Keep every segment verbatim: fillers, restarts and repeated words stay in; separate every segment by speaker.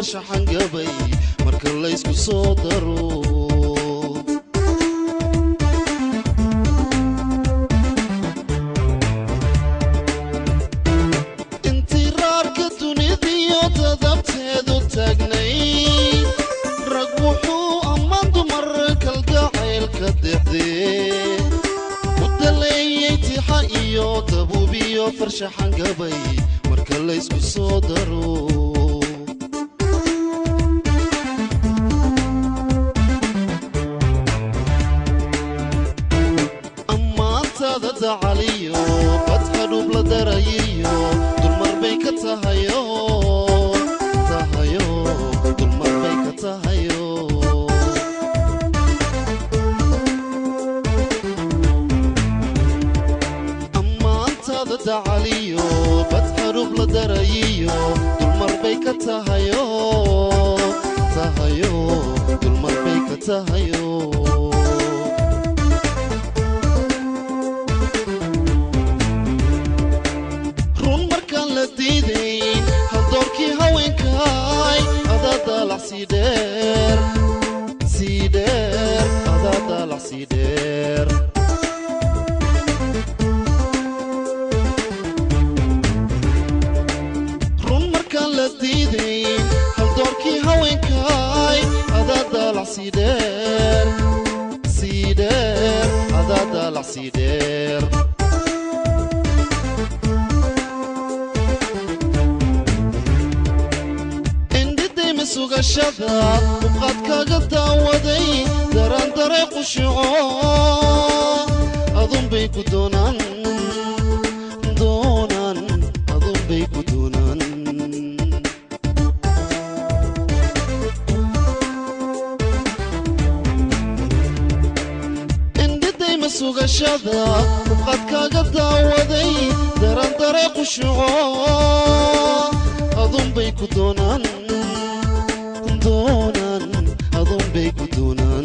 Speaker 1: farshaxan gabay marka la isku soo daro intirarka dunida tadabteedu taagnay rag wuxuu ammaan dumar kalgacaylka deexdee udaleeyay tixa iyo dabuubiyo farshaxan gabay marka la isku soo daro ammaantaada dacaliyo badka dhub la darayiyo dulmar bay ka tahayo tahayo dulmar bay ka tahayo ammaantaada dacaliyo badka dhub la darayiyo dulmar bay ka tahayo tahayo dulmar bay ka tahayo run markaan la diidayn hal doorkii haweenkaay adaa daalac sii dheer sii dheer adaa daalac sii dheer run markaan la diidayn hal doorkii haweenkaay adaa daalac sii dheer sii dheer adaa daalac sii dheer sugashada uqad kaga daawaday daran daray qushuco adun bay ku doonaan doonaan adun bay ku doonaan indiday ma sugashada uqad kaga daawaday daran daray qushuco adun bay ku doonaan doonan adun bay ku doonaan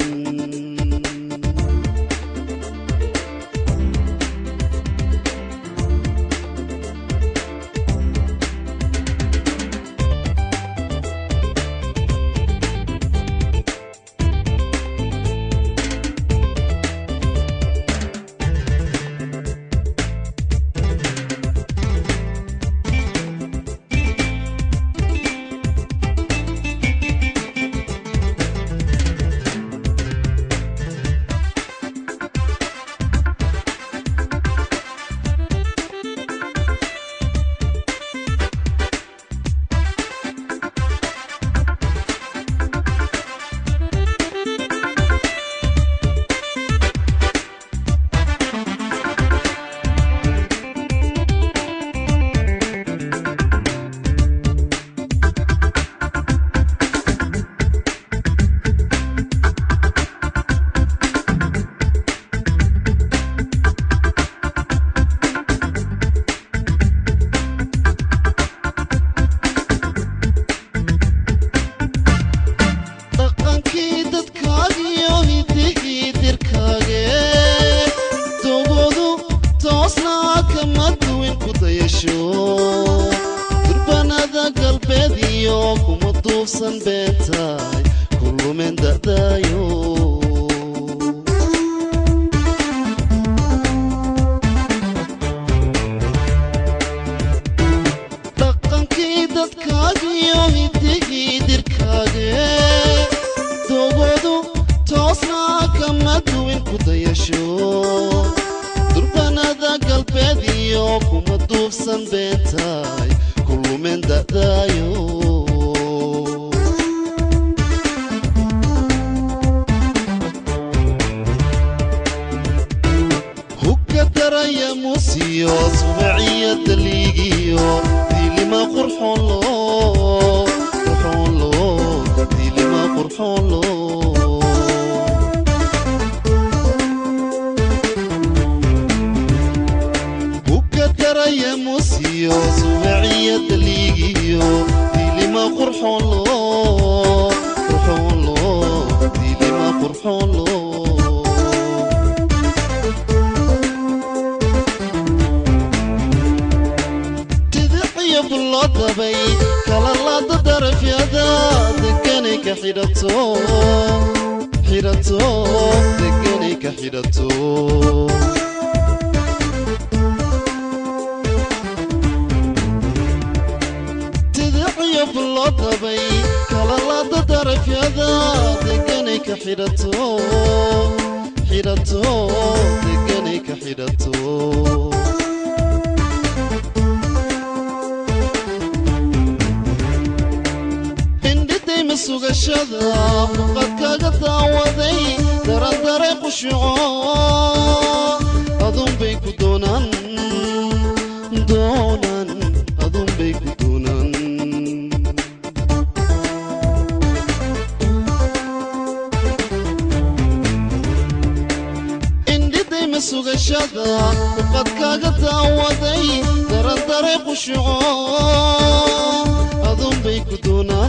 Speaker 1: durbanada galbeediyo kuma duufsan beentaay kullumen da'daayo dhaqankii dadkaagiyo hidigii dirkaage dogoodu toosnaa kama duwin ku dayasho durbanada galbeediyo kuma duufsan beentaay kullumen da'daayo hugga daraya musiyo subaciya daliigiyo diilima qurxoon loo qurxoon loo diilima qurxoon loo يا موسيو سمعية دليقيو دي لي ما قرحون لو قرحون لو دي لي ما قرحون لو تدعي بالله دبي كلا الله تدرف يدا حيرتو حيرتو دقني كحيرتو تدعي باللطبي كلا لا تدرف يدا دقني كحيرتو حيرتو دقني كحيرتو سوغشدا قد كاغتا ودي دران درق شعور أظن بيك دونان دونان أظن بيك دونان إندي ديم سوغشدا قد كاغتا ودي دران درق شعور أظن بيك دونان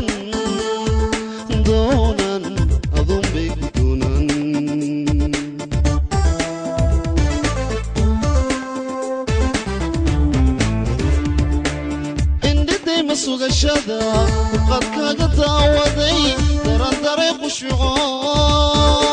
Speaker 1: دونان أظن بيك دونان إندي ديم سوغشدا قد كاغتا ودي دران درق شعور